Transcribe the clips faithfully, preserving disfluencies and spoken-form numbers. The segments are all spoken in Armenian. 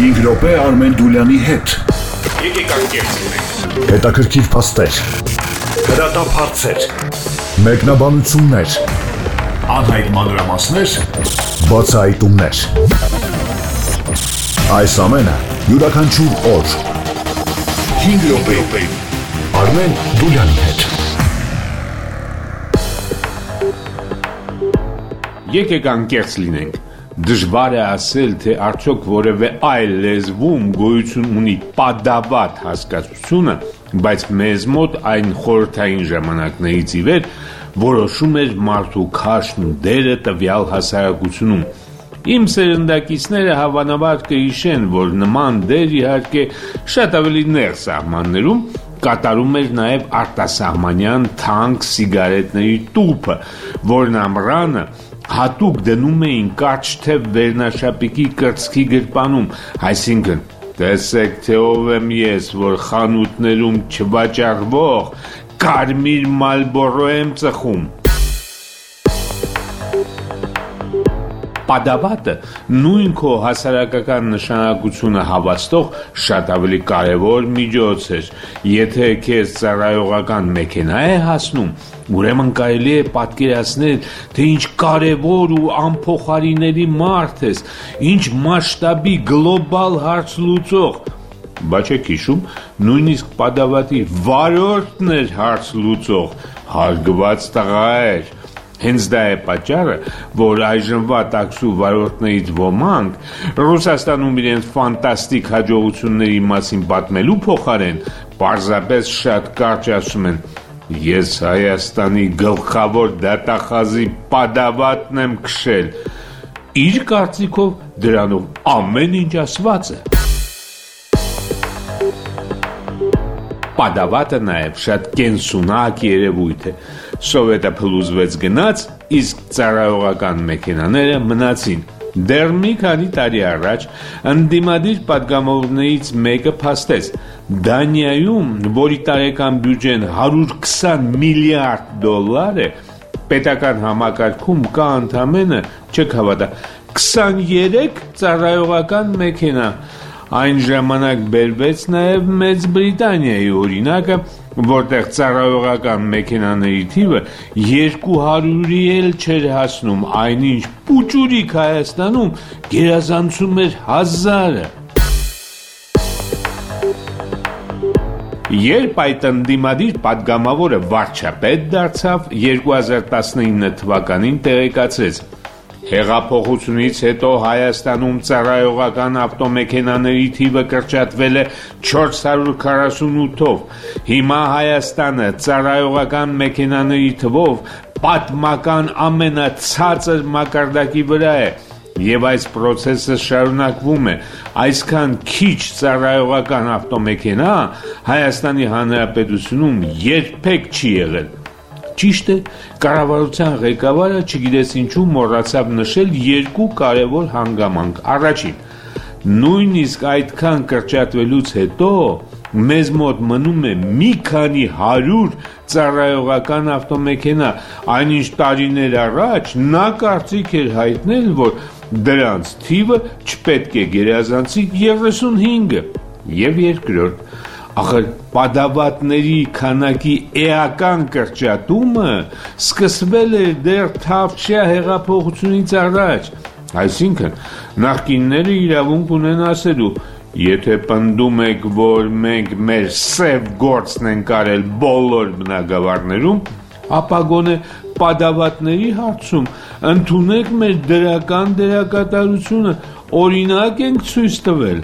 հինգ րոպե Արմեն Դուլյանի հետ։ Եկեք անկեղծենք։ Հետաքրքիր փաստեր, հրատապ հարցեր, մեկնաբանություններ, անհայտ մանրամասներ, բացահայտումներ։ Այս ամենը յուրաքանչյուր օր հինգ րոպե Արմեն Դուլյանի հետ։ Եկեք անկեղծ լինենք։ Դժվար է ասել, թե արդյոք որևէ այլ լեզվում գոյություն ունի պատավատ հասկացությունը, բայց մեզ մոտ այն խորհրդային ժամանակներից ի վեր որոշում էր մարդու քաշն ու դերը տվյալ հասարակությունում։ Իմ սերնդակիցները հավանաբար կհիշեն, որ նման դեր իհարկե շատ ավելի նեղ սահմաններում կատարում էր նաև արտասահմանյան թանկ սիգարետների տուփը, որն ամռանը հատուկ դնում էին կարճ թև վերնաշապիկի կրծքի գրպանում, այսինքն տեսեք, թե ով եմ ես, որ խանութներում չվաճառվող կարմիր Մալբորո եմ ծխում։ Պատավատը նույն քո հասարակական նշանակությունը հավաստող շատ ավելի կարևոր միջոց էր։ Եթե քեզ ծառայողական մեքենա է հասնում, ուրեմն կարելի է պատկերացնել, թե ինչ կարևոր ու անփոխարինելի մարդ ես, ինչ մասշտաբի գլոբալ հարց լուծող։ Բայց եք հիշում, նույնիսկ պատավատի վարորդն էր հարց լուծող, հարգված տղա էր։ Հենց դա է պատճառը, որ այժմվա տաքսու վարորդներից ոմանք Ռուսաստանում իրենց ֆանտաստիկ հաջողությունների մասին պատմելու փոխարեն պարզապես շատ կարճ ասում են. ես Հայաստանի գլխավոր դատախազի պատավատն եմ քշել։ Իր կարծիքով դրանով ամեն ինչ ասված է։ Պատավատը նաև շատ կենսունակ երևույթ է։ Սովետը փլուզվեց գնաց, իսկ ծառայողական մեքենաները մնացին։ Դեռ մի քանի տարի առաջ ընդդիմադիր պատգամավորներից մեկը փաստեց. Դանիայում, որի տարեկան բյուջեն հարյուր քսան միլիարդ դոլար է, պետական համակարգում կա ընդամենը, չեք հավատա, քսաներեք ծառայողական մեքենա։ Այն ժամանակ բերվեց նաև Մեծ Բրիտանիայի օրինակը, որտեղ ծառայողական մեքենաների թիվը երկու հարյուրի էլ չէր հասնում, այնինչ պուճուրիկ Հայաստանում գերազանցում էր հազարը։ Երբ այդ ընդդիմադիր պատգամավորը վարչապետ դարձավ, երկու հազար տասնինը թվականին տեղեկացրեց. Հեղափոխությունից հետո Հայաստանում ծառայողական ավտոմեքենաների թիվը կրճատվել է չորս հարյուր քառասունութով։ Հիմա Հայաստանը ծառայողական մեքենաների թվով պատմական ամենացածր մակարդակի վրա է, եւ այս process-ը շարունակվում է։ Այսքան քիչ ծառայողական ավտոմեքենա Հայաստանի Հանրապետությունում երբեք չի եղել։ Ճիշտ է, կառավարության ղեկավարը չգիտես ինչու մոռացավ նշել երկու կարևոր հանգամանք։ Առաջին, նույնիսկ այդքան կրճատվելուց հետո մեզ մոտ մնում է մի քանի հարյուր ծառայողական ավտոմեքենա, այնինչ տարիներ առաջ նա կարծիք էր հայտնել, որ դրանց թիվը չպետք է գերազանցի երեսունհինգը։ Եվ երկրորդ, ախր պատավատների քանակի էական կրճատումը սկսվել էր դեռ Թավշյա հեղափոխությունից առաջ, այսինքն նախկինները իրավունք ունեն ասելու, եթե պնդում եք, որ մենք մեր սև գործն ենք արել բոլոր բնակավարներում, ապա գոնե պատավատների հարցում ընդունեք մեր դրական դերակատարությունը, օրինակ ենք ցույց տվել։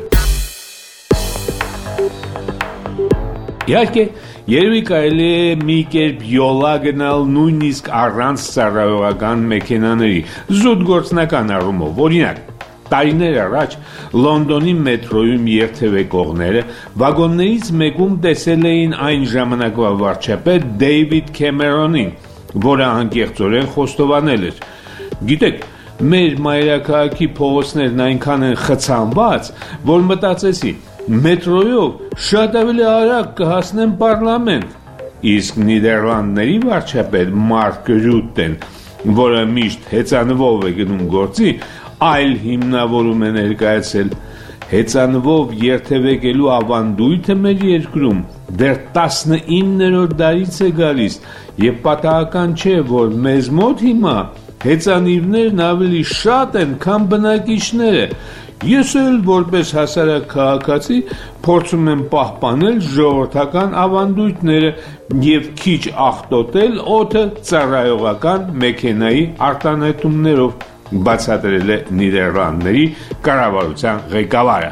Իհարկե, երևի կարելի է մի կերպ յոլա գնալ նույնիսկ առանց ծառայողական մեքենաների, զուտ գործնական առումով, օրինակ, տարիներ առաջ Լոնդոնի մետրոյում երթևեկողները վագոններից մեկում տեսել էին այն ժամանակվա վարչապետ Դեյվիդ Քեմերոնին, որը անկեղծորեն խոստովանել էր. Գիտեք, մեր մայրաքաղաքի փողոցներն այնքան են խցանված, որ մտածեցի, մետրոյով շատ ավելի արագ կհասնեն պարլամենտ, իսկ Նիդերլանդների վարչապետ Մարկ Ռյուտեն, որը միշտ հեծանվով է գնում գործի, այլ հիմնավորում է ներկայացել. Հեծանվով երթևեկելու ավանդույթը մեր երկրում դեռ տասնիններորդ դարից է գալիս եւ պատահական չէ, որ մեզ մոտ հիմա հեծանիվներն ավելի շատ են, քան բնակիչները։ Ես էլ որպես հասարակ քաղաքացի փորձում եմ պահպանել ժողովրդական ավանդույթները եւ քիչ աղտոտել օդը ծառայողական մեքենայի արտանետումներով, բացատրել է Նիդերլանդների կառավարության ղեկավարը։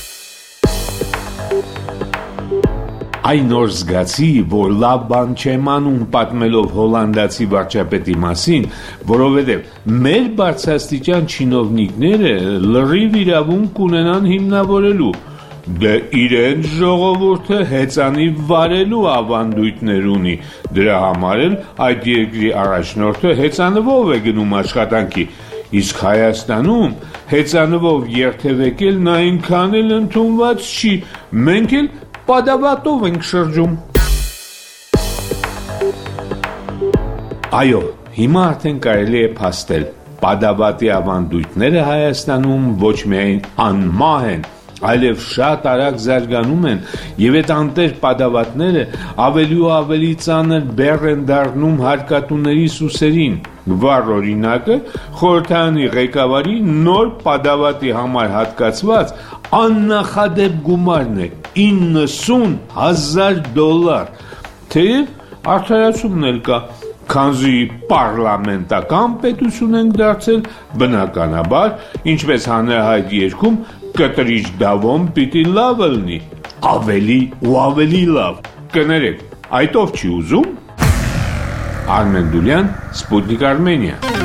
Այն օր զգացի, որ լավ բան չեմ անում պատմելով հոլանդացի վարչապետի մասին, որովհետև մեր բարձրաստիճան չինովնիկները լրիվ իրավունք կունենան հիմնավորելու, դե իրենց ժողովուրդը հեծանիվ վարելու ավանդույթներ ունի, դրա համար էլ այդ երկրի առաջնորդը հեծանվով է գնում աշխատանքի, իսկ Հայաստանում հեծանվով երթևեկելն այնքան էլ ընդունված չի, մենք էլ պատավատով ենք շրջում։ Այո, հիմա արդեն կարելի է փաստել, պատավատի ավանդույթները Հայաստանում ոչ միայն անմահ են, այլև շատ արագ զարգանում են եւ այդ անտեր պատավատները ավելի ու ավելի ծանր բեռ են դառնում հարկատուների սուսերին։ Վառ օրինակը խորհրդարանի ղեկավարի նոր պատավատի համար հատկացված աննախադեպ գումարն է իննսուն հազար դոլար, թեև արդարացումն էլ կա, քանզի պարլամենտական պետություն ենք դարձել, բնականաբար, ինչպես հանրահայտ երկում կտրիչ դավոն պիտի լավ լինի, ավելի ու ավելի լավ, կներեք, այդ ով չի ուզում։ Արմեն Դուլյան, Սպուտնիկ Արմենիա։